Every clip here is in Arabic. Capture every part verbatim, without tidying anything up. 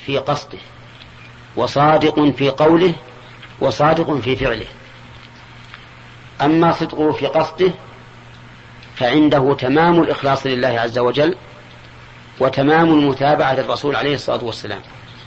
في قصده، وصادق في قوله، وصادق في فعله. أما صدقه في قصده فعنده تمام الإخلاص لله عز وجل وتمام المتابعة للرسول عليه الصلاة والسلام.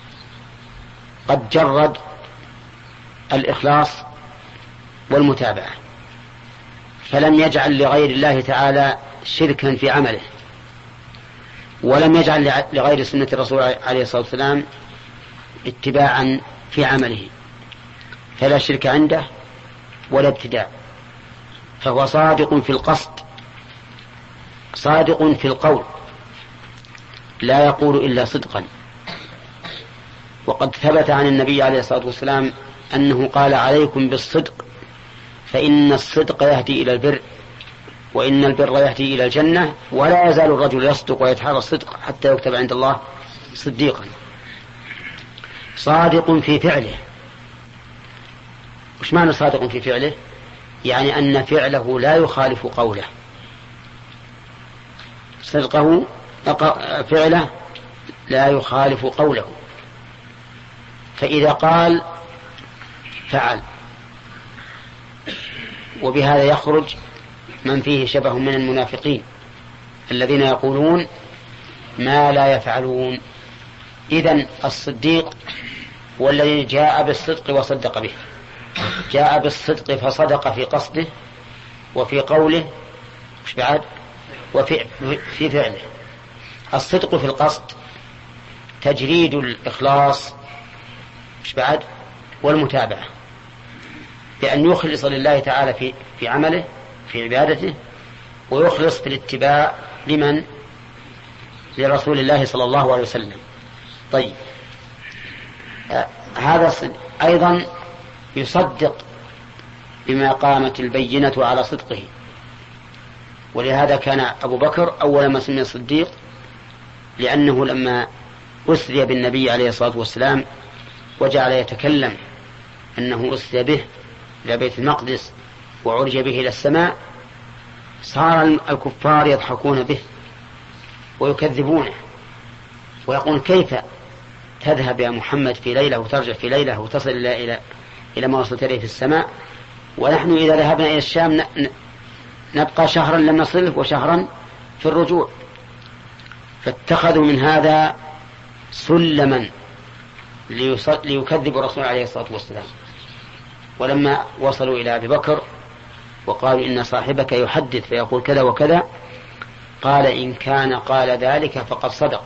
قد جرد الإخلاص والمتابعة، فلم يجعل لغير الله تعالى شركا في عمله، ولم يجعل لغير سنة الرسول عليه الصلاة والسلام اتباعا في عمله، فلا شرك عنده ولا ابتداع. فهو صادق في القصد، صادق في القول، لا يقول إلا صدقا. وقد ثبت عن النبي عليه الصلاة والسلام أنه قال: عليكم بالصدق فإن الصدق يهدي إلى البر، وإن البر يهدي إلى الجنة، ولا يزال الرجل يصدق ويتحرى الصدق حتى يكتب عند الله صديقا. صادق في فعله. وش معنى صادق في فعله؟ يعني أن فعله لا يخالف قوله، صدقه فعله لا يخالف قوله، فإذا قال فعل. وبهذا يخرج من فيه شبه من المنافقين الذين يقولون ما لا يفعلون. إذن الصديق والذي جاء بالصدق وصدق به، جاء بالصدق فصدق في قصده وفي قوله مش بعد وفي في فعله. الصدق في القصد تجريد الإخلاص مش بعد والمتابعة، بأن يخلص لله تعالى في في عمله في عبادته، ويخلص في الاتباع لمن؟ لرسول الله صلى الله عليه وسلم. طيب، آه هذا أيضا يصدق بما قامت البينة على صدقه. ولهذا كان أبو بكر أول ما سمي الصديق، لأنه لما أسري بالنبي عليه الصلاة والسلام وجعل يتكلم أنه أسري به إلى بيت المقدس وعرج به إلى السماء، صار الكفار يضحكون به ويكذبونه ويقول: كيف تذهب يا محمد في ليلة وترجع في ليلة وتصل إلى إلى إلى ما وصلت إليه في السماء، ونحن إذا ذهبنا إلى الشام نبقى شهرا لم نصله وشهرا في الرجوع. فاتخذوا من هذا سلما ليكذبوا الرسول عليه الصلاة والسلام. ولما وصلوا إلى أبي بكر وقالوا: إن صاحبك يحدث فيقول كذا وكذا، قال: إن كان قال ذلك فقد صدق.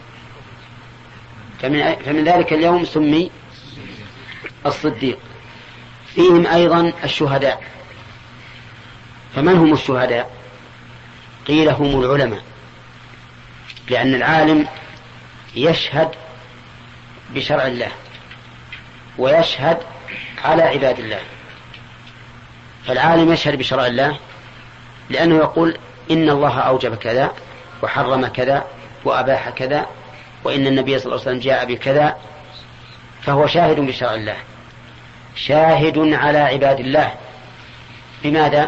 فمن, فمن ذلك اليوم سمي الصديق. فيهم أيضا الشهداء. فمن هم الشهداء؟ قيل هم العلماء، لأن العالم يشهد بشرع الله ويشهد على عباد الله. فالعالم يشهد بشرع الله لأنه يقول: إن الله أوجب كذا وحرم كذا وأباح كذا، وإن النبي صلى الله عليه وسلم جاء بكذا، فهو شاهد بشرع الله، شاهد على عباد الله. بماذا؟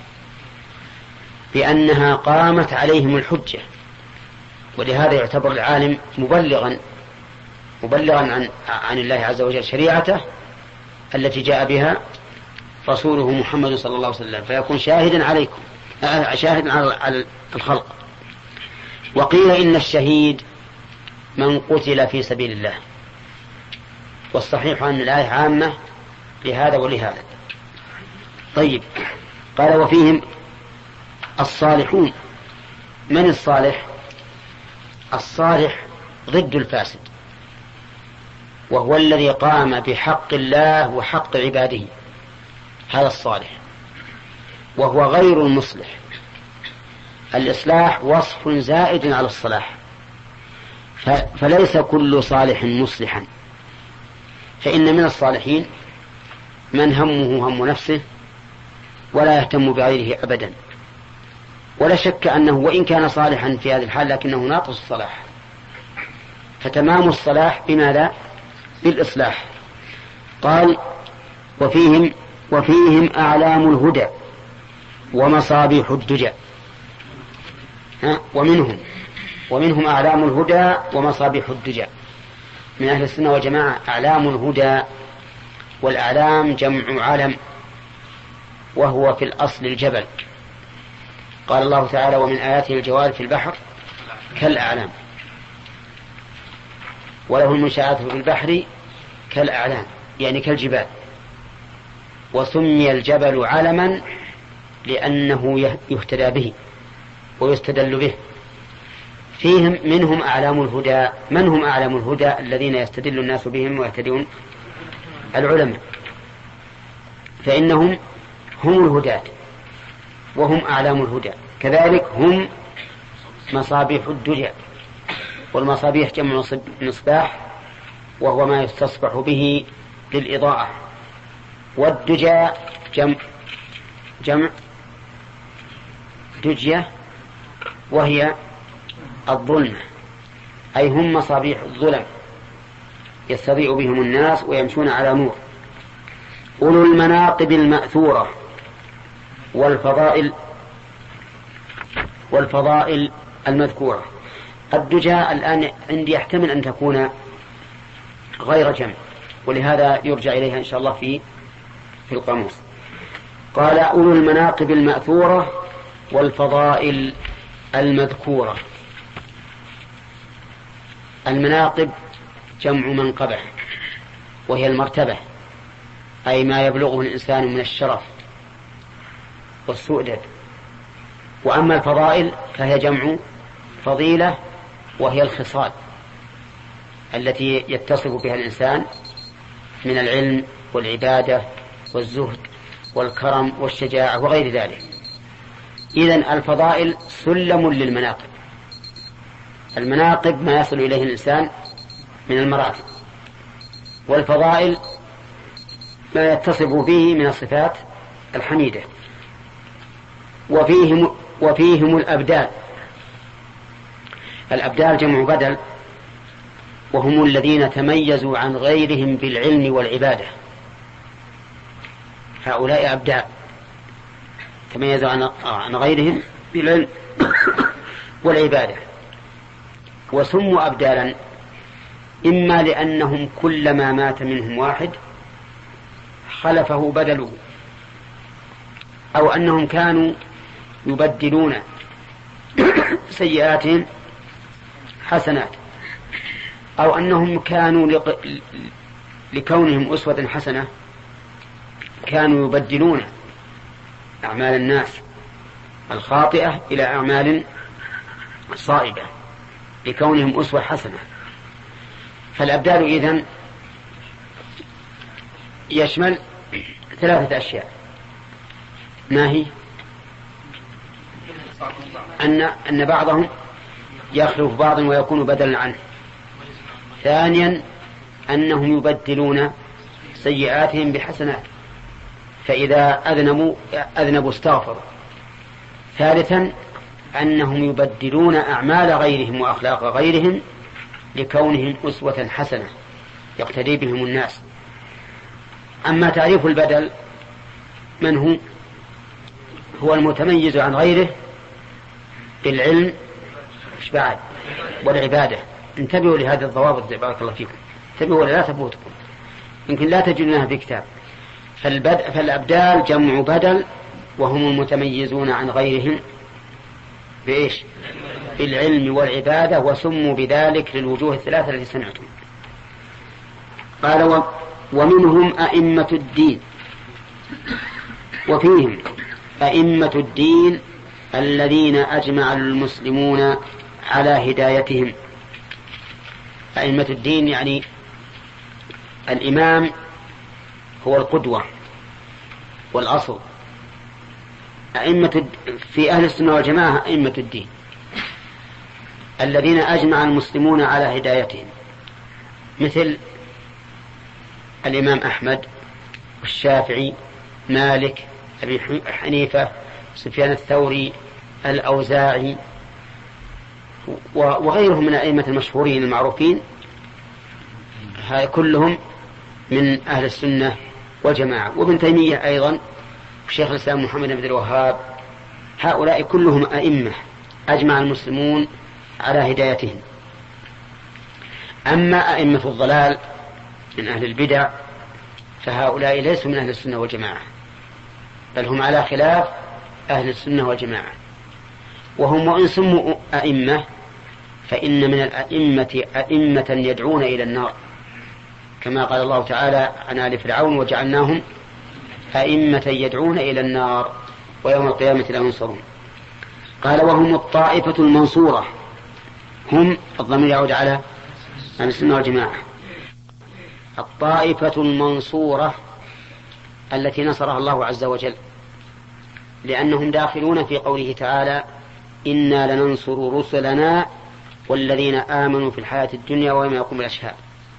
بأنها قامت عليهم الحجة. ولهذا يعتبر العالم مبلغا مبلغا عن عن الله عز وجل شريعته التي جاء بها رسوله محمد صلى الله عليه وسلم، فيكون شاهدا عليكم، شاهدا على الخلق. وقيل إن الشهيد من قتل في سبيل الله، والصحيح أن الآية عامة لهذا ولهذا. طيب، قال: وفيهم الصالحون. من الصالح؟ الصالح ضد الفاسد، وهو الذي قام بحق الله وحق عباده، هذا الصالح، وهو غير المصلح. الإصلاح وصف زائد على الصلاح، فليس كل صالح مصلحا. فإن من الصالحين من همه هم نفسه ولا يهتم بغيره أبدا، ولا شك أنه وإن كان صالحا في هذه الحال لكنه ناقص الصلاح. فتمام الصلاح بماذا؟ بالإصلاح. قال: وفيهم وفيهم أعلام الهدى ومصابيح الدجى. ها؟ ومنهم ومنهم أعلام الهدى ومصابيح الدجى. من أهل السنة والجماعة أعلام الهدى، والأعلام جمع علم، وهو في الأصل الجبل. قال الله تعالى: ومن آياته الجوار في البحر كالأعلام، وله المنشآت في البحر كالأعلام، يعني كالجبال. وسمي الجبل علما لأنه يهتدى به ويستدل به. فيهم منهم أعلام الهدى. من هم أعلام الهدى الذين يستدل الناس بهم ويهتدون؟ العلماء، فإنهم هم الهداة وهم أعلام الهدى. كذلك هم مصابيح الدجى، والمصابيح جمع مصباح، وهو ما يستصبح به للإضاءة، والدجى جمع, جمع دجية، وهي الظلمة، أي هم مصابيح الظلم يستضيء بهم الناس ويمشون على نور. أولو المناقب المأثورة والفضائل والفضائل المذكورة. الدجى الآن عندي يحتمل أن تكون غير جمع، ولهذا يرجع إليها إن شاء الله في في القاموس. قال: أولو المناقب المأثورة والفضائل المذكورة. المناقب جمع منقبة، وهي المرتبة، أي ما يبلغه الإنسان من الشرف والسؤدد. وأما الفضائل فهي جمع فضيلة، وهي الخصال التي يتصف بها الإنسان من العلم والعبادة والزهد والكرم والشجاعة وغير ذلك. إذن الفضائل سلم للمناقب. المناقب ما يصل إليه الإنسان من المراتب، والفضائل ما يتصف به من الصفات الحميدة. وفيهم, وفيهم الأبدال. الأبدال جمع بدل، وهم الذين تميزوا عن غيرهم بالعلم والعبادة. هؤلاء أبدال تميزوا عن غيرهم بالعلم والعبادة. وسموا أبدالا إما لأنهم كلما مات منهم واحد خلفه بدله، أو أنهم كانوا يبدلون سيئاتهم حسنات، أو أنهم كانوا لق... لكونهم أسوة حسنة كانوا يبدلون أعمال الناس الخاطئة إلى أعمال صائبة لكونهم أسوة حسنة. فالأبدال إذن يشمل ثلاثة أشياء. ما هي؟ أن, أن بعضهم يخلف بعض ويكون بدلا عنه. ثانيا أنهم يبدلون سيئاتهم بحسنات، فإذا أذنبوا, أذنبوا استغفروا. ثالثا أنهم يبدلون أعمال غيرهم وأخلاق غيرهم لكونهم أسوة حسنة يقتدي بهم الناس. أما تعريف البدل من هو؟ هو المتميز عن غيره بالعلم بعد والعبادة. انتبهوا لهذه الضوابط بارك الله فيكم، انتبهوا ولا لا تفوتكم، يمكن لا تجدونها في كتاب. فالأبدال جمع بدل، وهم المتميزون عن غيرهم بإيش؟ بالعلم والعبادة، وسموا بذلك للوجوه الثلاثة التي سمعتم. قال: ومنهم أئمة الدين. وفيهم أئمة الدين الذين أجمع المسلمون على هدايتهم. أئمة الدين يعني الإمام هو القدوة والأصل. أئمة في أهل السنة والجماعة أئمة الدين الذين أجمع المسلمون على هدايتهم، مثل الإمام أحمد والشافعي مالك أبي حنيفة سفيان الثوري الأوزاعي وغيرهم من الأئمة المشهورين المعروفين، هؤلاء كلهم من أهل السنة والجماعة. وابن تيمية أيضا والشيخ الإسلام محمد بن الوهاب، هؤلاء كلهم أئمة أجمع المسلمون على هدايتهم. أما أئمة الضلال من أهل البدع فهؤلاء ليسوا من أهل السنة والجماعة، بل هم على خلاف أهل السنة والجماعة. وهم وإن سموا أئمة فإن من الأئمة أئمة يدعون إلى النار، كما قال الله تعالى عن آل فرعون وجعلناهم أئمة يدعون إلى النار ويوم القيامة لا ينصرون. قال وهم الطائفة المنصورة، هم الضمير يعود على أهل السنة والجماعة. الطائفة المنصورة التي نصرها الله عز وجل، لأنهم داخلون في قوله تعالى إنا لننصر رسلنا والذين آمنوا في الحياة الدنيا ويوم يقوم الأشهاد.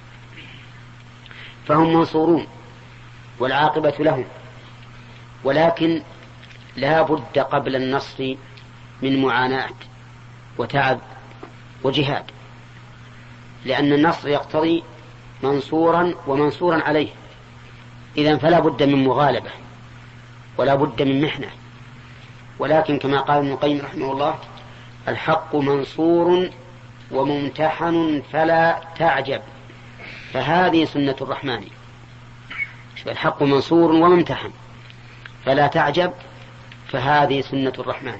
فهم منصورون والعاقبة لهم، ولكن لا بد قبل النصر من معاناة وتعب وجهاد، لأن النصر يقتضي منصورا ومنصورا عليه، إذن فلا بد من مغالبة ولا بد من محنة. ولكن كما قال ابن القيم رحمه الله الحق منصور وممتحن فلا تعجب، فهذه سنة الرحمن. الحق منصور وممتحن فلا تعجب، فهذه سنة الرحمن.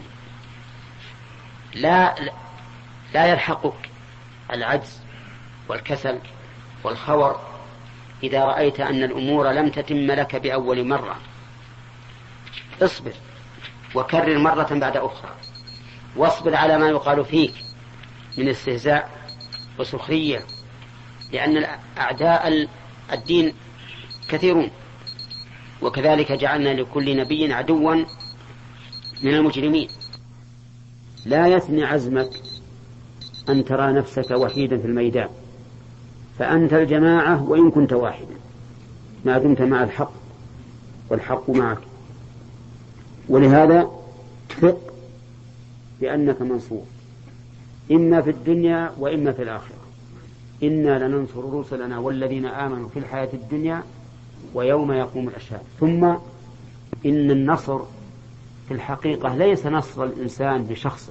لا لا يلحقك العجز والكسل والخور إذا رأيت أن الأمور لم تتم لك بأول مرة. اصبر وكرر مرة بعد أخرى، واصبر على ما يقال فيك من استهزاء وسخرية، لأن أعداء الدين كثيرون، وكذلك جعلنا لكل نبي عدوا من المجرمين. لا يثني عزمك أن ترى نفسك وحيدا في الميدان، فأنت الجماعة وإن كنت واحدا ما دمت مع الحق والحق معك. ولهذا ثق بأنك منصور إما في الدنيا وإما في الآخرة. إنا لننصر رسلنا والذين آمنوا في الحياة الدنيا ويوم يقوم الأشهاد. ثم إن النصر في الحقيقة ليس نصر الإنسان بشخصه،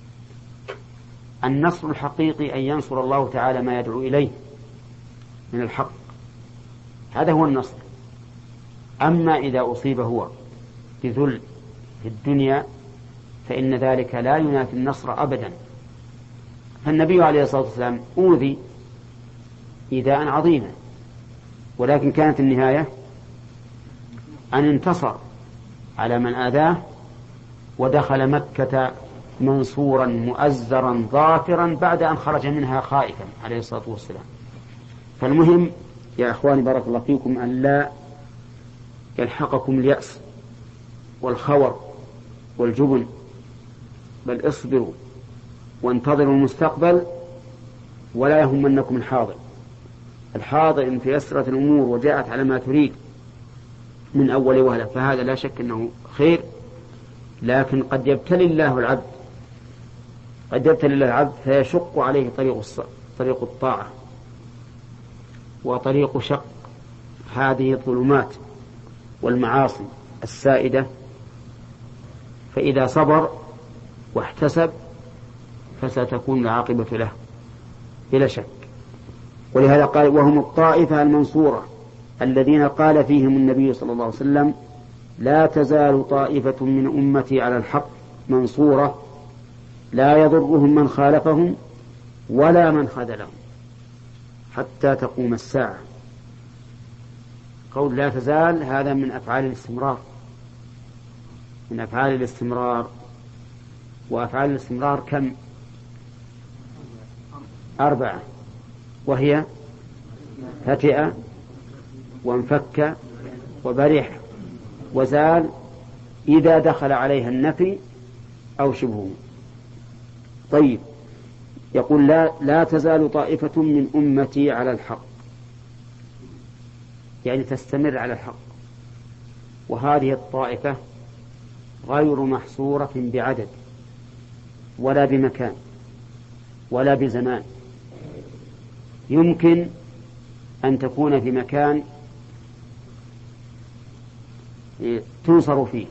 النصر الحقيقي أن ينصر الله تعالى ما يدعو إليه من الحق، هذا هو النصر. أما إذا أصيب هو بذل في الدنيا فإن ذلك لا ينافي النصر أبدا. فالنبي عليه الصلاة والسلام أوذي إيذاء عظيما، ولكن كانت النهاية أن انتصر على من آذاه ودخل مكة منصورا مؤزرا ظافرا بعد أن خرج منها خائفا عليه الصلاة والسلام. فالمهم يا أخواني بارك الله فيكم أن لا يلحقكم اليأس والخور والجبن، بل اصبروا وانتظروا المستقبل ولا يهمنكم الحاضر. الحاضر إن تيسرت الأمور وجاءت على ما تريد من أول وهلة فهذا لا شك أنه خير، لكن قد يبتلي الله العبد قد يبتلي الله العبد فيشق عليه طريق طريق الطاعة وطريق شق هذه الظلمات والمعاصي السائدة، فإذا صبر واحتسب فستكون العاقبة له بلا شك. ولهذا قال وهم الطائفة المنصورة الذين قال فيهم النبي صلى الله عليه وسلم لا تزال طائفة من أمتي على الحق منصورة لا يضرهم من خالفهم ولا من خذلهم حتى تقوم الساعة. قول لا تزال هذا من أفعال الاستمرار من أفعال الاستمرار وأفعال الاستمرار كم؟ أربعة، وهي فتئ وانفك وبرح وزال إذا دخل عليها النفي أو شبهه. طيب يقول لا, لا تزال طائفة من أمتي على الحق، يعني تستمر على الحق، وهذه الطائفة غير محصورة بعدد ولا بمكان ولا بزمان. يمكن أن تكون في مكان تنصر فيه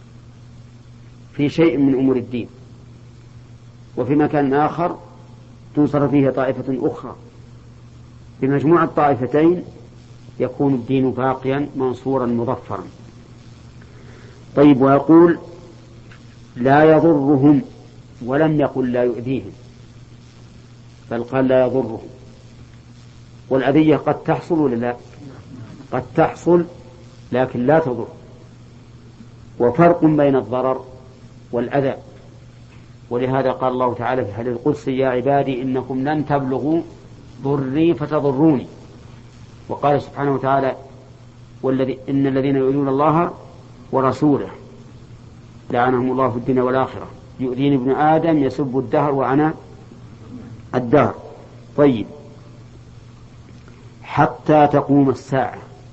في شيء من أمور الدين، وفي مكان آخر تنصر فيه طائفة أخرى. بمجموع الطائفتين يكون الدين باقيا منصورا مظفرا. طيب، ويقول لا يضرهم، ولم يقل لا يؤذيهم، بل قال لا يضرهم. والأذية قد تحصل ولا لا؟ قد تحصل لكن لا تضر. وفرق بين الضرر والأذى، ولهذا قال الله تعالى في الحديث القدسي يا عبادي إنكم لن تبلغوا ضري فتضروني. وقال سبحانه وتعالى والذي إن الذين يؤذون الله ورسوله لعنهم الله في الدنيا والآخرة يؤذيني ابن آدم يسب الدهر وأنا الدهر. طيب، حتى تقوم الساعة،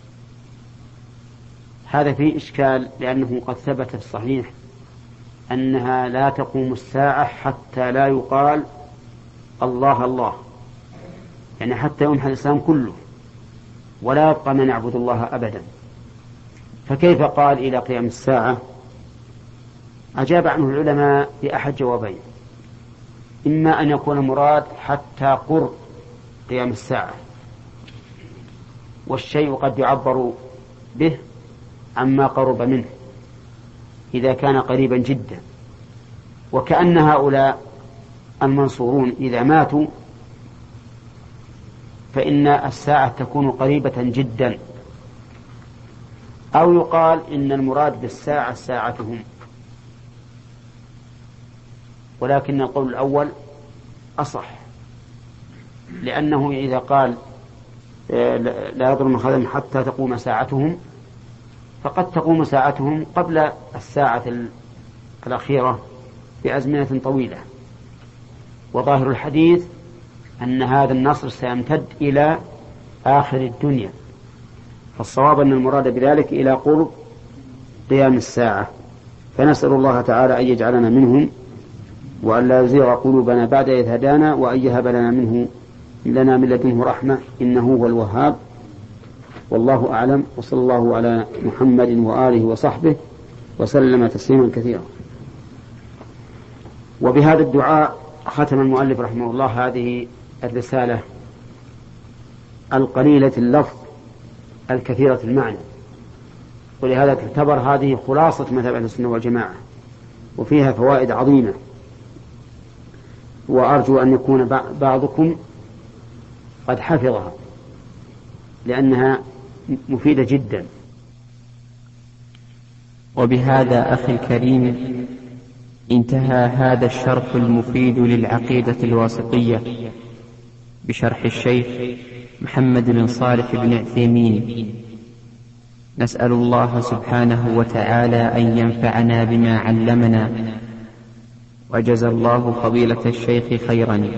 هذا فيه إشكال، لأنه قد ثبت في الصحيح أنها لا تقوم الساعة حتى لا يقال الله الله، يعني حتى يمحى الإسلام كله ولا يبقى من يعبد الله أبدا. فكيف قال إلى قيام الساعة؟ أجاب عنه العلماء بأحد جوابين: إما أن يكون مراد حتى قرب قيام الساعة، والشيء قد يعبر به عما قرب منه إذا كان قريبا جدا، وكأن هؤلاء المنصورون إذا ماتوا فإن الساعة تكون قريبة جدا. أو يقال إن المراد بالساعة ساعتهم، ولكن القول الأول أصح، لأنه إذا قال لا يضر من خدم حتى تقوم ساعتهم فقد تقوم ساعتهم قبل الساعة الأخيرة بأزمنة طويلة. وظاهر الحديث أن هذا النصر سيمتد إلى آخر الدنيا، فالصواب أن المراد بذلك إلى قرب قيام الساعة. فنسأل الله تعالى أن يجعلنا منهم، وأن لا يزيغ قلوبنا بعد إذ هدانا، وأن يهب لنا منه لنا من لدنه رحمة إنه هو الوهاب. والله أعلم، وصلى الله على محمد وآله وصحبه وسلم تسليما كثيرا. وبهذا الدعاء ختم المؤلف رحمه الله هذه الرسالة القليلة اللفظ الكثيرة المعنى، ولهذا تعتبر هذه خلاصة مذهب أهل السنة والجماعة، وفيها فوائد عظيمة، وأرجو أن يكون بعضكم قد حفظها لأنها مفيدة جدا. وبهذا أخي الكريم انتهى هذا الشرح المفيد للعقيدة الواسطية بشرح الشيخ محمد بن صالح بن عثيمين. نسأل الله سبحانه وتعالى أن ينفعنا بما علمنا، وجزى الله فضيلة الشيخ خيرا.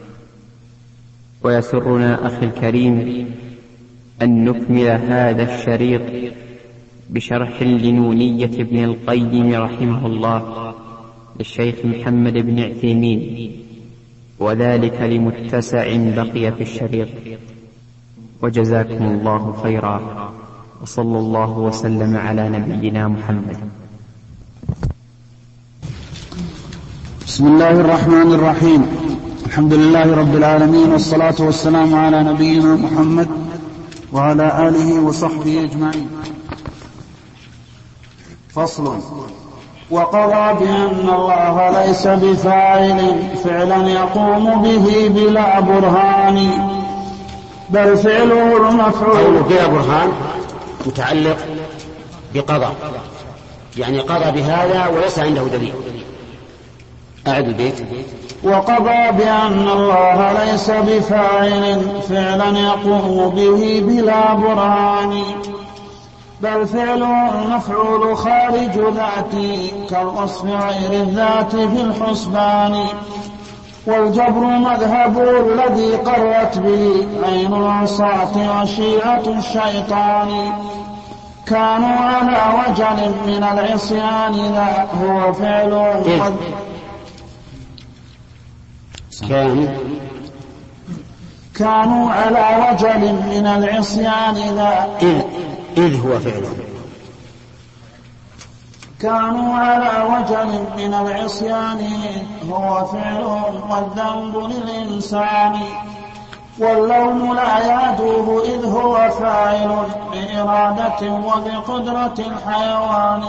ويسرنا أخي الكريم أن نكمل هذا الشريط بشرح لنونية ابن القيم رحمه الله للشيخ محمد بن عثيمين، وذلك لمتسع بقي في الشريط. وجزاكم الله خيرا، وصلى الله وسلم على نبينا محمد. بسم الله الرحمن الرحيم. الحمد لله رب العالمين، والصلاة والسلام على نبينا محمد وعلى آله وصحبه أجمعين. فصل. وقضى بأن الله ليس بفاعل فعلا يقوم به بلا برهان، بل فعله المفعول. بلا برهان متعلق بقضى، يعني قضى بهذا وليس عنده دليل. أعد البيت. وقضى بأن الله ليس بفاعل فعلا يقوم به بلا برهان، بل فعله المفعول خارج ذاته كالوصف غير الذات في الحسبان. والجبر مذهب الذي قرت به عين العصاة وشيعة الشيطان، كانوا على وجل من العصيان ذا هو فعله قد كانوا كانوا على وجل من العصيان ذا إذ, إذ هو فعله كانوا على وجل من العصيان هو فعل والذنب للإنسان واللوم لا يعدوه إذ هو فاعل بإرادة وبقدرة الحيوان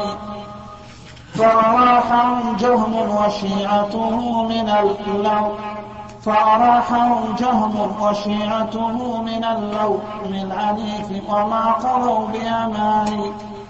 فأراحهم جهم وشيعته من اللوم فأراحهم جهم وشيعته من اللوم العنيف وما قضوا بأمان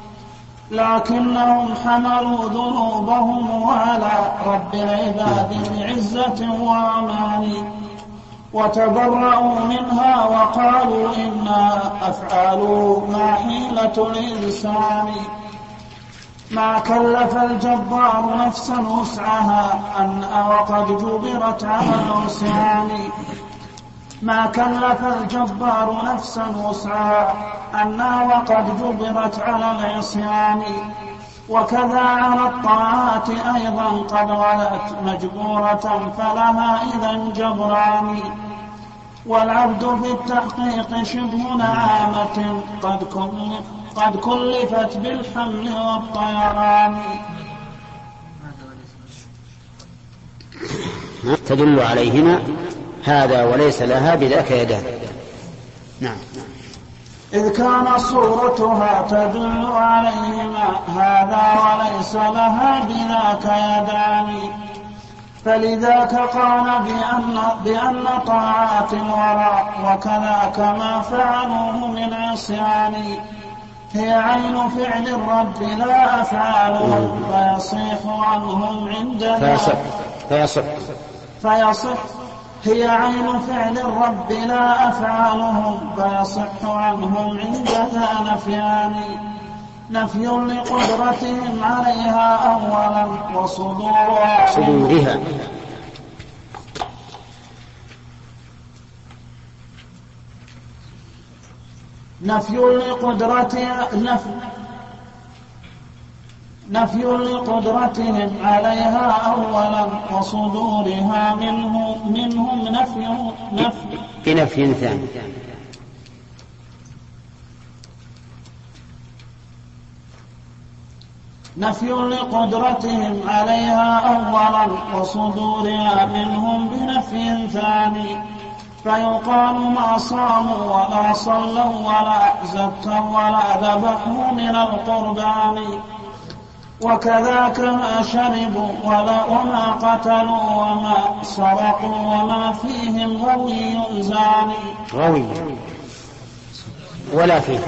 لكنهم حملوا ذنوبهم على رب العباد بعزة وأمان وتبرأوا منها وقالوا إنا أفعال ما حيلة الإنسان ما كلف الجبار نفسا وسعها أن وقد جبرت على العصيان ما كلف الجبار نفسا وسعها أن وقد جبرت على العصيان وكذا على الطاعات أيضا قد غلت مجبورة فلها إذا جبران والعبد في التحقيق شبه نعامة قد قد كلفت بالحمل والطيران تدل عليهما هذا وليس لها بذاك يدان. نعم. إذ كان صورتها تدل عليهما هذا وليس لها بذاك يدان فلذاك قال بأن, بأن طاعات الوراء وكذاك ما فعلوه من عصيان هي عين فعل الرب لا أفعالهم فيصيح عنهم عند فيصح فيصح فيصح هي عين فعل الرب لا أفعالهم فيصح عنهم عند ذا نفيان نفي لقدرتهم عليها أولا وصدورها صدورها نفي لقدرتها نفي نفي لقدرتهم عليها أولا وصدورها منه منهم نفي نفي بنفي ثاني نفي لقدرتهم عليها أولا وصدورها منهم بنفي ثاني فيقال ما صاموا ولا صلوا ولا زكوا ولا ذبحوا من القربان وكذاك ما شربوا ولا وما قتلوا وما سرقوا وما فيهم غوي زاني غوي ولا فيه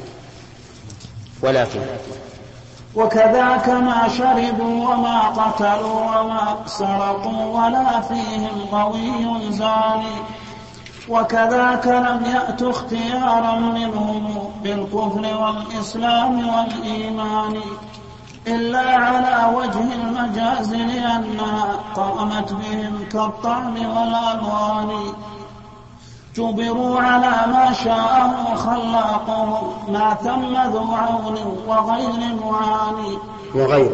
ولا فيه وكذاك ما شربوا وما قتلوا وما سرقوا ولا فيهم غوي زاني وكذاك لم يأت اختيارا منهم بالكفر والإسلام والإيمان إلا على وجه المجاز لأنها قامت بهم كالطعم والألوان جبروا على ما شاءه خلاقهم ما ثم ذو عون وغير معاني وغير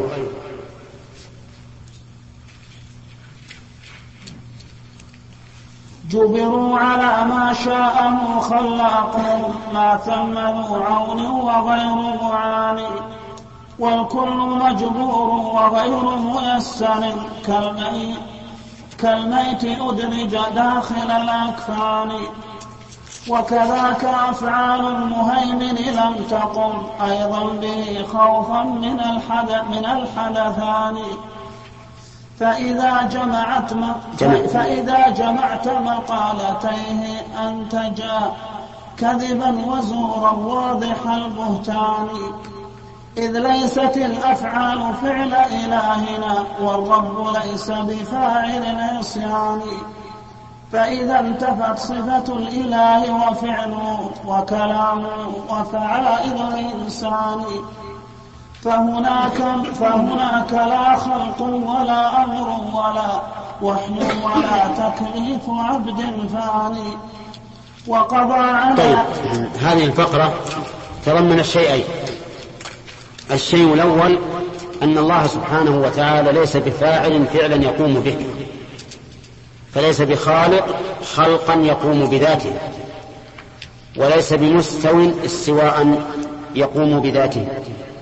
جبروا على ما شاءه خلاقهم ما ثم ذو عون وغير معاني والكل مجبور وغير ميسر كالميت كالميت أدرج داخل الأكفان وكذاك أفعال المهيمن لم تقم أيضا به خوفا من الحدث من الحدثان فإذا جمعت فإذا جمعت مقالتيه أنتجا كذبا وزورا واضح البهتان إذ ليست الأفعال فعل إلهنا والرب ليس بفاعل العصيان فإذا انتفت صفة الإله وفعله وكلامه وفعائل الإنسان فهناك, فهناك لا خلق ولا أمر ولا وحي ولا تكليف عبد فاني وقضى على. طيب هذه الفقرة تضمن الشيئين. الشيء الأول أن الله سبحانه وتعالى ليس بفاعل فعلا يقوم به، فليس بخالق خلقا يقوم بذاته، وليس بمستو استواء يقوم بذاته،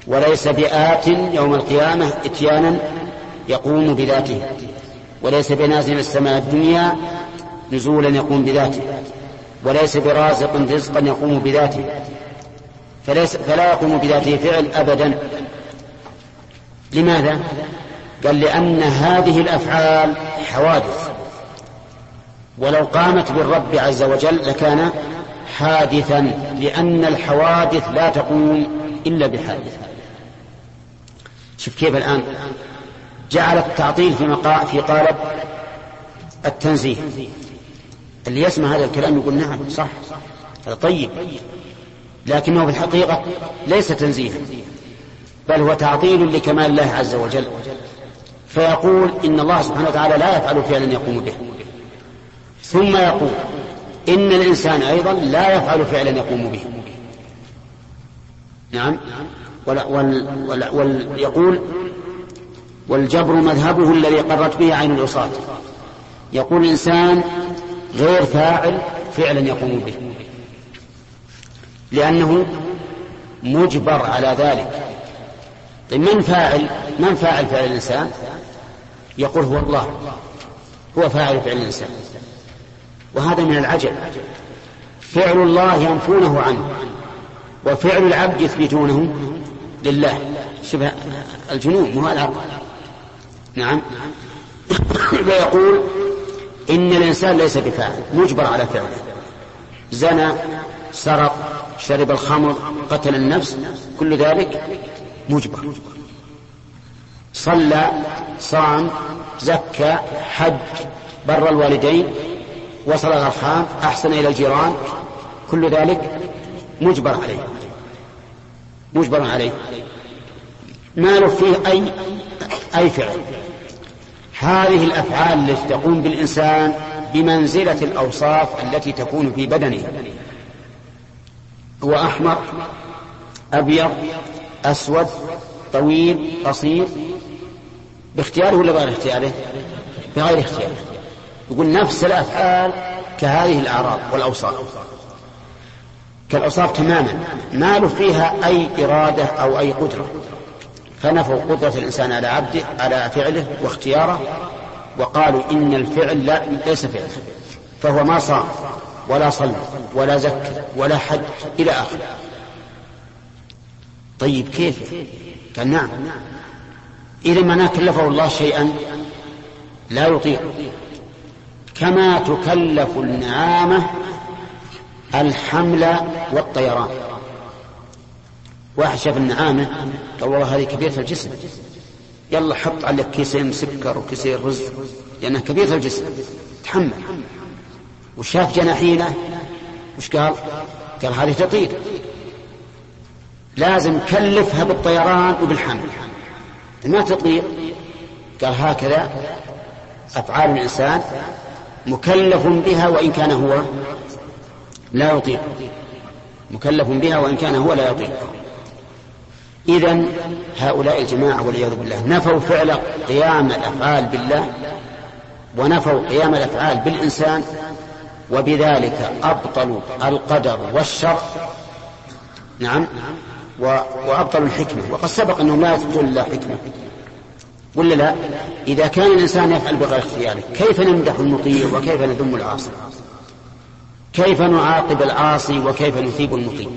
وليس بآت يوم القيامة إتيانا يقوم بذاته، وليس بنازل السماء الدنيا نزولا يقوم بذاته، وليس برازق رزقا يقوم بذاته، فليس فلا يقوم بذاته فعل أبدا. لماذا؟ قال لأن هذه الأفعال حوادث، ولو قامت بالرب عز وجل لكان حادثا، لأن الحوادث لا تقوم إلا بحادث. شوف كيف الآن جعل التعطيل في, مقا... في قالب التنزيه. اللي يسمع هذا الكلام يقول نعم صح هذا طيب، لكنه في الحقيقة ليس تنزيها، بل هو تعطيل لكمال الله عز وجل. فيقول إن الله سبحانه وتعالى لا يفعل فعلا يقوم به، ثم يقول إن الإنسان أيضا لا يفعل فعلا يقوم به. نعم. ويقول والجبر مذهبه الذي قرت به عين العصاة. يقول الإنسان غير فاعل فعلا يقوم به لأنه مجبر على ذلك. طيب من فاعل من فاعل فعل الإنسان؟ يقول هو الله، هو فاعل فعل الإنسان، وهذا من العجب. فعل الله ينفونه عنه، وفعل العبد يثبتونه لله. شبه الجنون مو العقل. نعم. ويقول إن الإنسان ليس بفاعل، مجبر على فعله. زنى، سرق، شرب الخمر، قتل النفس، كل ذلك مجبر. صلى، صام، زكى، حج، بر الوالدين، وصل الأرحام، أحسن إلى الجيران، كل ذلك مجبر عليه مجبر عليه ما له فيه أي أي فعل. هذه الأفعال التي تقوم بالإنسان بمنزلة الأوصاف التي تكون في بدنه. هو أحمر، أبيض، أسود، طويل، قصير، باختياره ولا بغير اختياره؟ بغير اختياره. يقول نفس الأفعال كهذه الأعراض والأوصاف، كالأوصاف تماما، ما له فيها أي إرادة أو أي قدرة. فنفوا قدرة الإنسان على عبده على فعله واختياره، وقالوا إن الفعل لا ليس فعل، فهو ما صام ولا صلى ولا زكى ولا حج إلى آخره. طيب كيف؟ قال نعم، إذا ما كلفه الله شيئا لا يطيق، كما تكلف النعامة الحمل والطيران. واحد شاف النعامة قال والله هذه كبيرة الجسم، يلا حط عليك كيسين سكر وكيسين رز لأنها كبيرة الجسم تحمل. وشاف جناحينه وش قال؟ قال هذه تطير، لازم كلفها بالطيران وبالحمل، ما تطير. قال هكذا أفعال الإنسان مكلف بها وإن كان هو لا يطيق، مكلف بها وإن كان هو لا يطيق. إذن هؤلاء الجماعة والعياذ بالله نفوا فعل قيام الأفعال بالله، ونفوا قيام الأفعال بالإنسان، وبذلك أبطلوا القدر والشر. نعم. وأبطلوا الحكمة، وقد سبق أنهم لا يثبتون إلا حكمة، ولا لا؟ إذا كان الإنسان يفعل بغير اختياره كيف نمدح المطيع وكيف نذم العاصي؟ كيف نعاقب العاصي وكيف نثيب المطيع؟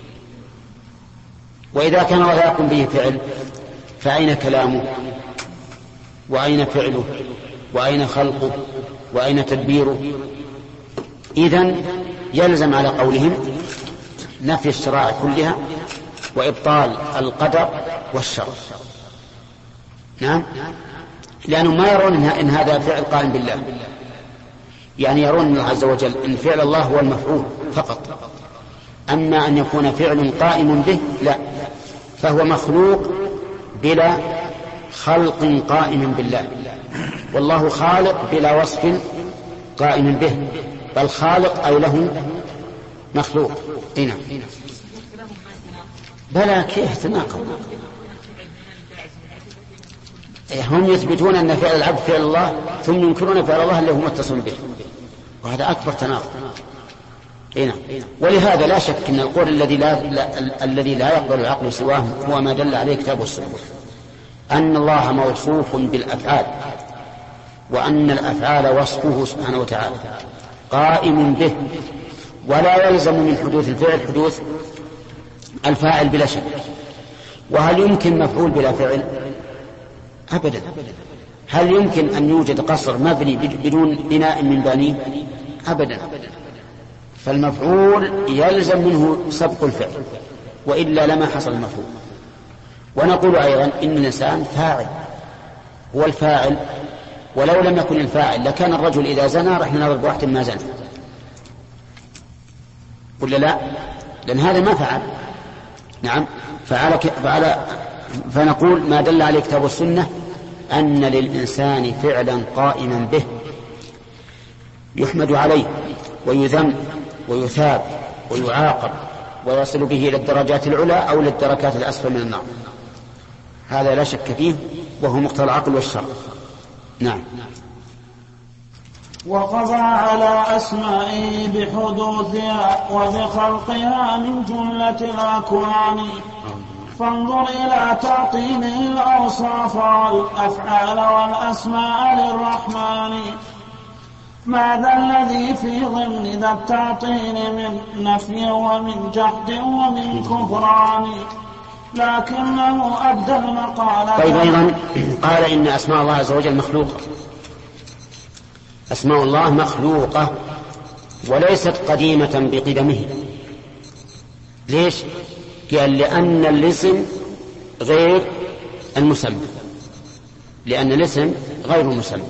وإذا كان لا يقوم به فعل فأين كلامه وأين فعله وأين خلقه وأين تدبيره؟ إذن يلزم على قولهم نفي الشرائع كلها وإبطال القدر والشر. نعم. لأنهم ما يرون إن هذا فعل قائم بالله، يعني يرون الله عز وجل إن فعل الله هو المفعول فقط، أما أن يكون فعل قائم به لا، فهو مخلوق بلا خلق قائم بالله، والله خالق بلا وصف قائم به، بل خالق أي له مخلوق. هنا بلى كيف تناقض؟ هم يثبتون أن فعل العبد فعل الله ثم ينكرون فعل الله اللي هو متصل به، وهذا أكبر تناقض. هنا. ولهذا لا شك أن القول الذي لا, لا الذي لا يقبل العقل سواه هو ما دل عليه كتاب السنة، أن الله موصوف بالأفعال، وأن الأفعال وصفه سبحانه وتعالى قائم به، ولا يلزم من حدوث الفعل حدوث الفاعل بلا شك. وهل يمكن مفعول بلا فعل؟ أبدا. هل يمكن أن يوجد قصر مبني بدون بناء من بنيه؟ أبدا. فالمفعول يلزم منه سبق الفعل، وإلا لما حصل المفعول. ونقول أيضا إن الإنسان فاعل، هو الفاعل، ولو لم يكن الفاعل لكان الرجل إذا زنى رح نضرب واحد ما زنى، ولا لا؟ لأن هذا ما فعل. نعم. فعل فعل فنقول ما دل عليه كتاب السنة أن للإنسان فعلا قائما به يحمد عليه ويذم ويثاب ويعاقب ويصل به إلى الدرجات العلى أو للدركات الأسفل من النار. هذا لا شك فيه، وهو مقتضى العقل والشرع. نعم. وقضى على أسمائه بحدوثها وبخلقها من جملة الأكوان، فانظر إلى تعطيله الأوصاف والأفعال والأسماء للرحمن. ماذا الذي في ضمن ذا التعطيل من نفي ومن جحد ومن كفران، لكنه أبدى المقالة. طيب أيضا قال إن أسماء الله عز وجل مخلوقة. أسماء الله مخلوقة وليست قديمة بقدمه. ليش؟ قال لأن الاسم غير المسمى، لأن الاسم غير المسمى.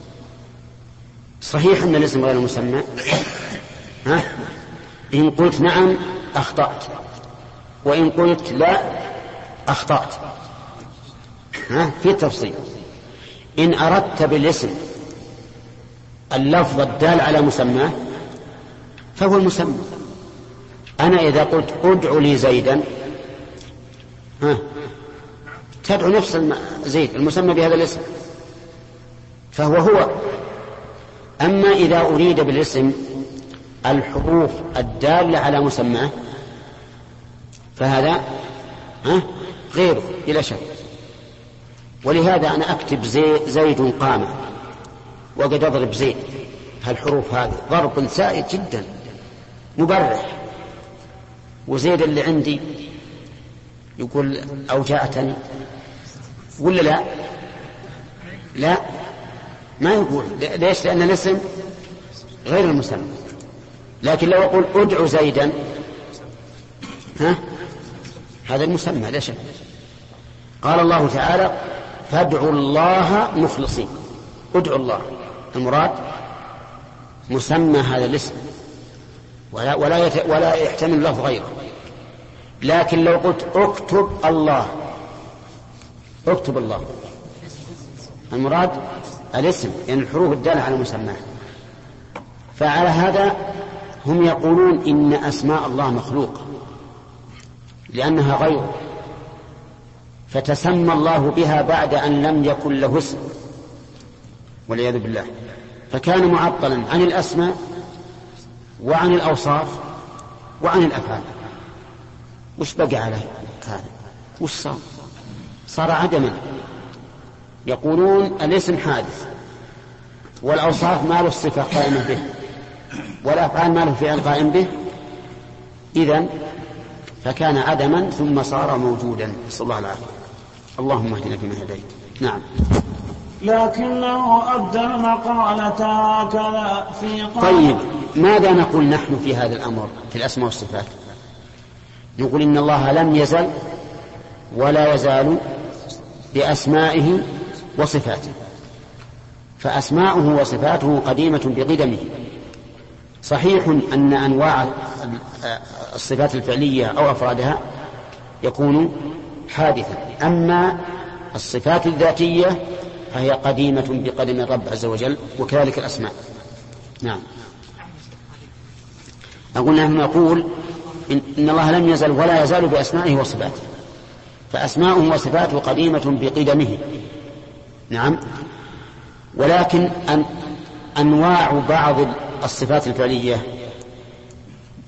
صحيح أن الاسم غير المسمى، ها؟ إن قلت نعم أخطأت، وإن قلت لا أخطأت، ها؟ في تفصيل. إن أردت بالاسم اللفظ الدال على مسماه فهو المسمى. أنا إذا قلت ادعو لي زيدا، ها، تدعو نفس زيد المسمى بهذا الاسم، فهو هو. أما إذا أريد بالاسم الحروف الدالة على مسماه فهذا ها غيره بلا شك. ولهذا أنا أكتب زي زيد قام وقد أضرب زيد، هالحروف هذه ضرب سائد جدا مبرح. وزيد اللي عندي يقول أوجعتني، ولا لا؟ لا ما يقول. ليش؟ لأن الاسم غير المسمى. لكن لو أقول ادعو زيدا، ها، هذا المسمى لا شك. قال الله تعالى فادعوا الله مخلصين. ادعوا الله، المراد مسمى هذا الاسم، ولا ولا, يت... ولا يحتمل له غيره. لكن لو قلت اكتب الله، اكتب الله، المراد الاسم، يعني الحروف الدالة على مسماه. فعلى هذا هم يقولون إن أسماء الله مخلوقة لأنها غيره، فتسمى الله بها بعد أن لم يكن له اسم والعياذ بالله، فكان معطلا عن الأسماء وعن الأوصاف وعن الأفعال. وش بقى عليه هذا؟ وش صار؟ صار عدما. يقولون الاسم حادث، والأوصاف ما له الصفة قائمة به، والأفعال ما له فعل قائم به، إذن فكان عدما ثم صار موجودا. نسأل الله العافية. اللهم اهدنا فيما هديت. نعم. لكنه أبدى المقالة هكذا في قول. طيب ماذا نقول نحن في هذا الأمر في الأسماء والصفات؟ نقول إن الله لم يزل ولا يزال بأسمائه وصفاته، فأسماؤه وصفاته قديمة بقدمه. صحيح أن أنواع الصفات الفعلية أو أفرادها يكون حادثا، أما الصفات الذاتية فهي قديمة بقدم الرب عز وجل، وكذلك الأسماء. نعم. أقول نحن نقول إن الله لم يزل ولا يزال بأسمائه وصفاته، فأسماؤه وصفاته قديمة بقدمه. نعم. ولكن أن أنواع بعض الصفات الفعلية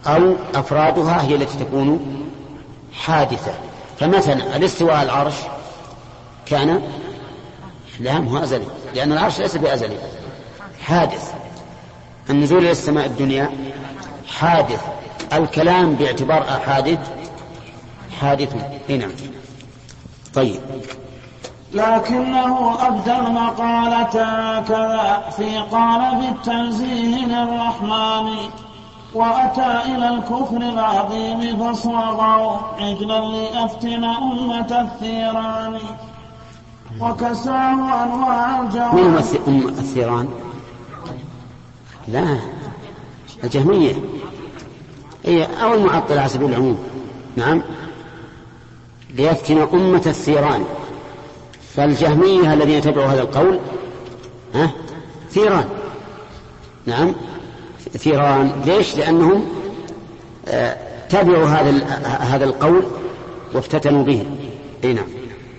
أو أفرادها هي التي تكون حادثة. فمثلا الاستواء على العرش كان لا مو أزلي، لأن العرش ليس بأزلي، حادث. النزول إلى السماء الدنيا حادث. الكلام باعتبار حادث حادث هنا. طيب. لكنه أبدى المقالة كذا في قالب التنزيه للرحمن، وأتى إلى الكفر العظيم فصاغوا عجلا لأفتن أمة الثيران، وكساه أنواع الجواب. من أم الثيران؟ لا، الجهمية هي أو المعطلة على سبيل العموم. نعم، ليفتن أمة الثيران. فالجهمية الذين يتبعوا هذا القول ها ثيران. نعم ثيران. ليش؟ لأنهم آه تبعوا هذا هذا القول وافتتنوا به. اي نعم.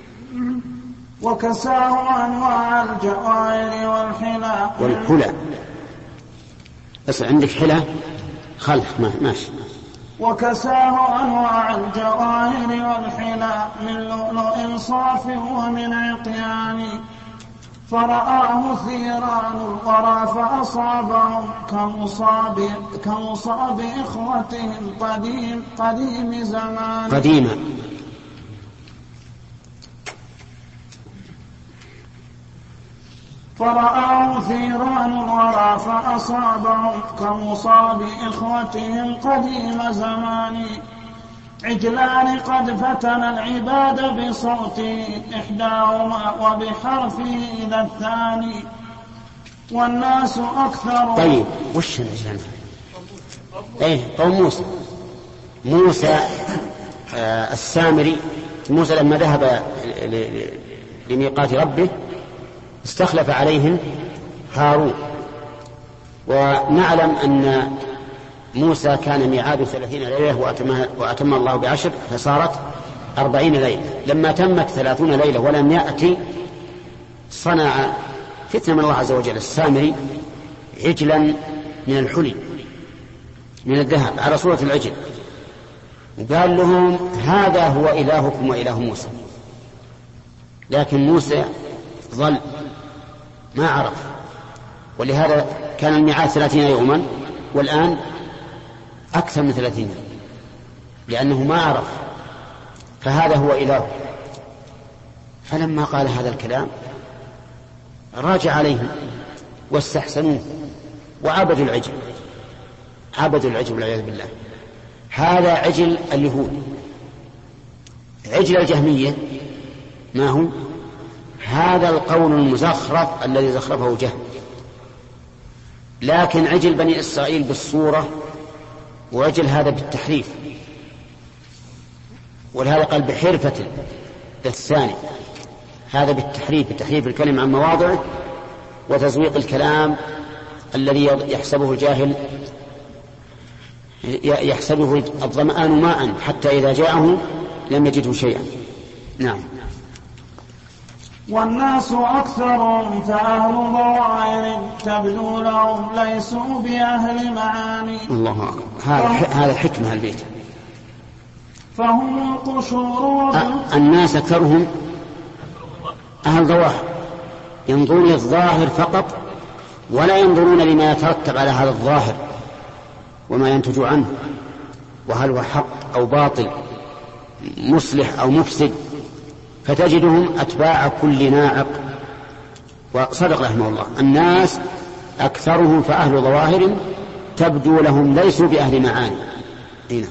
وكساه أنواع الجواهر والحلى والحلى. بس عندك حلى خلف ماشي. وكساه أنواع الجواهر والحلى من لؤلؤ صاف ومن عقيان، فرآه ثيران الورى فأصابهم كمصاب كمصاب إخوتهم قديم قديم زمان قديما. فرآه ثيران الورى فأصابهم كمصاب إخوتهم قديم زمان، عجلان قد فتن العباد بصوته إحداهما وبحرفه ذا الثاني، والناس أكثر. طيب وش العجلان؟ ايه قوم موسى. موسى آه السامري. موسى لما ذهب لميقات ربه استخلف عليهم هارون، ونعلم أن موسى كان ميعاد ثلاثين ليلة وأتم الله بعشر فصارت أربعين ليلة. لما تمت ثلاثون ليلة ولم يأتي صنع فتنة من الله عز وجل السامري عجلا من الحلي من الذهب على صورة العجل، وقال لهم هذا هو إلهكم وإله موسى. لكن موسى ظل ما عرف، ولهذا كان الميعاد ثلاثين يوما والآن أكثر من ثلاثين، لأنه ما عرف. فهذا هو إله. فلما قال هذا الكلام راجع عليهم واستحسنوه وعبدوا العجل. عبدوا العجل والعياذ بالله. هذا عجل اليهود. عجل الجهمية ما هو؟ هذا القول المزخرف الذي زخرفه جهم. لكن عجل بني إسرائيل بالصورة، وعجل هذا بالتحريف. ولهذا قال بحرفة الثاني. هذا بالتحريف، بتحريف الكلم عن مواضعه وتزويق الكلام الذي يحسبه الجاهل يحسبه الظمآن ماء حتى إذا جاءه لم يجده شيئا. نعم. والناس أكثر فأهل ظواهر تبدو لهم ليسوا بأهل معاني. الله أكبر. هذا هذا حكمة البيت. فهم القشور. الناس أكثرهم أهل ظواهر، ينظرون للظاهر فقط ولا ينظرون لما يترتب على هذا الظاهر وما ينتج عنه، وهل هو حق أو باطل، مصلح أو مفسد. فتجدهم أتباع كل ناعق. وصدق رحمه الله. الناس أكثرهم فأهل ظواهر تبدو لهم ليسوا بأهل معاني. هنا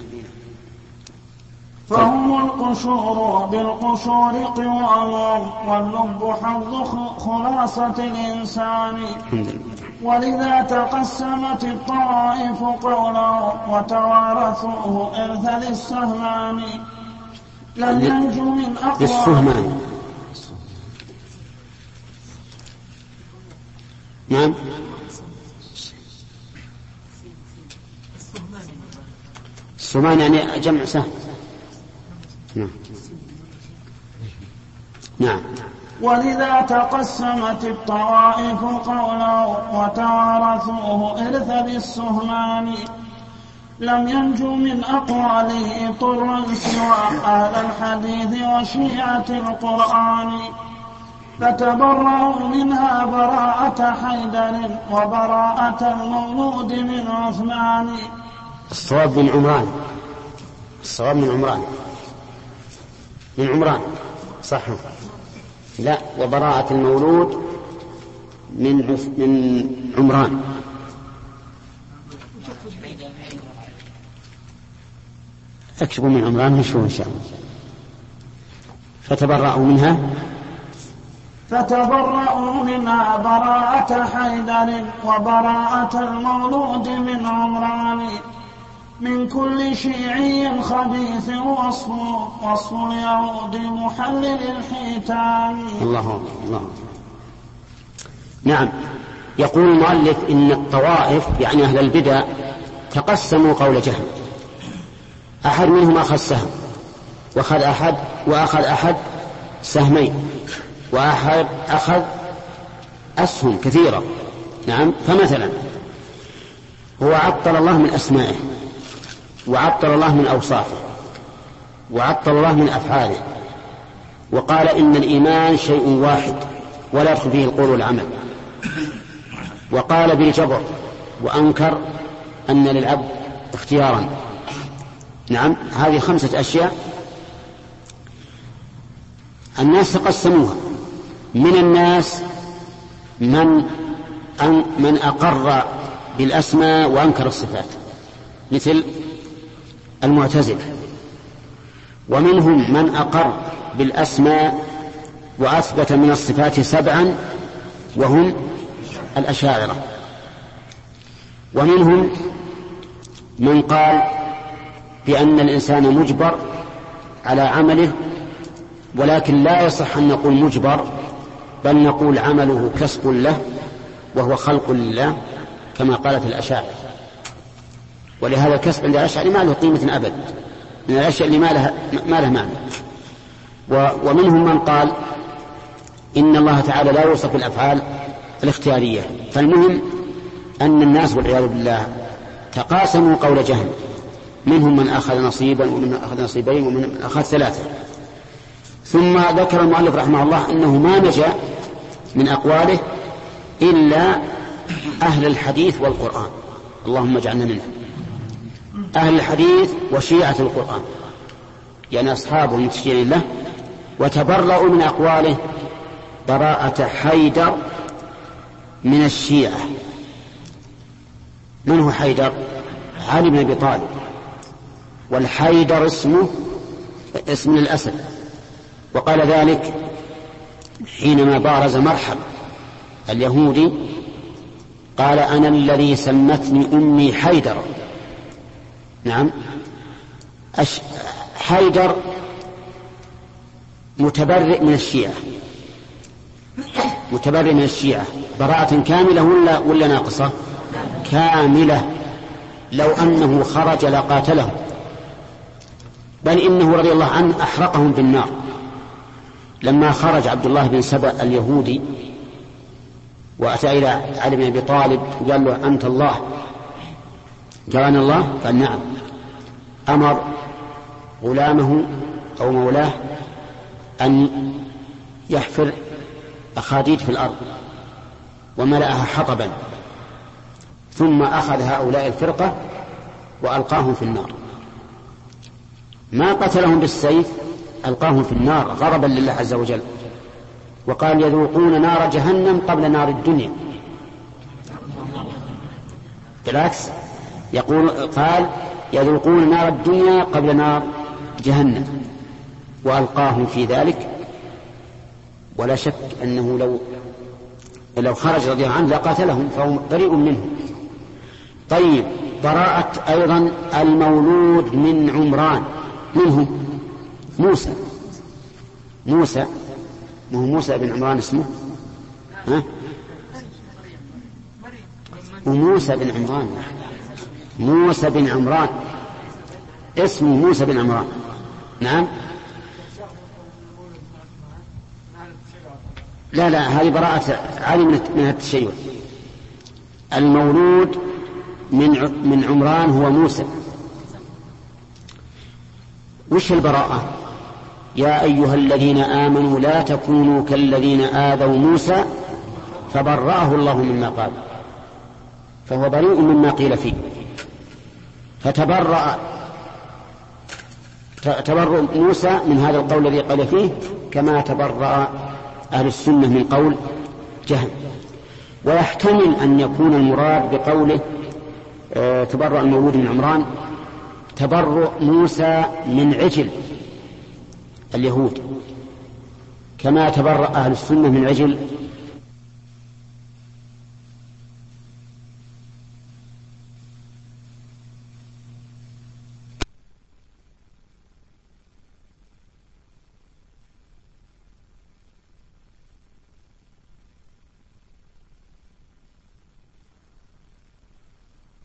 فهم القشور بالقشور قوام، واللب حظ خلاصة الإنسان. ولذا تقسمت الطوائف قولا وتوارثوه إرث للسهمان. لن ينجو من أقوى. نعم. السهمان يعني جمع سهم. نعم. نعم. ولذا تقسمت الطوائف قولا وتوارثوه إرث بالسهمان. لم ينجو من أقواله طرا سوى أهل الحديث وشيعة القرآن، فتبرأوا منها براءة حيدر وبراءة المولود من عثمان. الصواب من عمران، الصواب من عمران، من عمران صح؟ لا، وبراءة المولود من من عمران. اكتبوا من عمران نشوف إن شاء الله. فتبرأوا منها فتبرأوا منها براءة حيدر وبراءة المولود من عمران، من كل شيعي خبيث وصف وصف اليهود محلل الحيتان. الله الله. نعم، يقول المؤلف إن الطوائف يعني أهل البدع تقسموا قول جهم، أحد منهم أخذ سهم وأخذ أحد وأخذ أحد سهمين وأحد أخذ أسهم كثيرة. نعم، فمثلا هو عطل الله من أسمائه، وعطل الله من أوصافه، وعطل الله من أفعاله، وقال إن الإيمان شيء واحد ولا يدخل فيه القول والعمل، وقال بالجبر، وأنكر أن للعبد اختيارا. نعم، هذه خمسة أشياء الناس تقسموها. من الناس من أن من أقر بالأسماء وأنكر الصفات مثل المعتزلة، ومنهم من أقر بالأسماء وأثبت من الصفات سبعا وهم الأشاعرة، ومنهم من قال بأن الإنسان مجبر على عمله، ولكن لا يصح أن نقول مجبر، بل نقول عمله كسب له وهو خلق لله كما قالت الأشاعرة. ولهذا الكسب عند الأشاعرة ما له قيمة أبد، من الأشياء اللي ما لها ما له معنى. ومنهم من قال إن الله تعالى لا يوصف بالأفعال الاختيارية. فالمهم أن الناس والعياذ بالله تقاسموا قول جهم، منهم من أخذ نصيبا ومن من أخذ نصيبين ومن من أخذ ثلاثة. ثم ذكر المؤلف رحمه الله أنه ما نجا من أقواله إلا أهل الحديث والقرآن، اللهم اجعلنا منه، أهل الحديث وشيعة القرآن، يعني أصحابه المتشيعين له، وتبرأوا من أقواله براءة حيدر من الشيعة. من هو حيدر؟ علي بن أبي طالب، والحيدر اسمه اسم الأسد، وقال ذلك حينما بارز مرحب اليهودي، قال أنا الذي سمتني أمي حيدر. نعم، حيدر متبرئ من الشيعة، متبرئ من الشيعة براءة كاملة ولا, ولا ناقصة؟ كاملة، لو أنه خرج لقاتلهم، بل إنه رضي الله عنه أحرقهم بالنار. لما خرج عبد الله بن سبأ اليهودي وأتى إلى علي بن أبي طالب وقال له أنت الله، قال أنا الله؟ قال نعم. أمر غلامه أو مولاه أن يحفر أخاديد في الأرض وملأها حطبا، ثم أخذ هؤلاء الفرقة وألقاهم في النار. ما قتلهم بالسيف، ألقاهم في النار غضبا لله عز وجل، وقال يذوقون نار جهنم قبل نار الدنيا. بالعكس، يقول قال يذوقون نار الدنيا قبل نار جهنم، وألقاهم في ذلك. ولا شك أنه لو لو خرج رضي الله عنه لقاتلهم، فهو بريء منه. طيب، براءة أيضا المولود من عمران، منه موسى. موسى ما هو موسى بن عمران اسمه، ها؟ وموسى بن عمران، موسى بن عمران اسمه موسى بن عمران. نعم، لا لا، هذه براءة علي من التشيع. المولود من من عمران هو موسى وش البراءة؟ يا أيها الذين آمنوا لا تكونوا كالذين آذوا موسى فبرأه الله مما قال، فهو بريء مما قيل فيه. فتبرأ تبرؤ موسى من هذا القول الذي قال فيه كما تبرأ أهل السنة من قول جهم. ويحتمل أن يكون المراد بقوله تبرأ المولود من عمران تبرؤ موسى من عجل اليهود كما تبرأ أهل السنة من عجل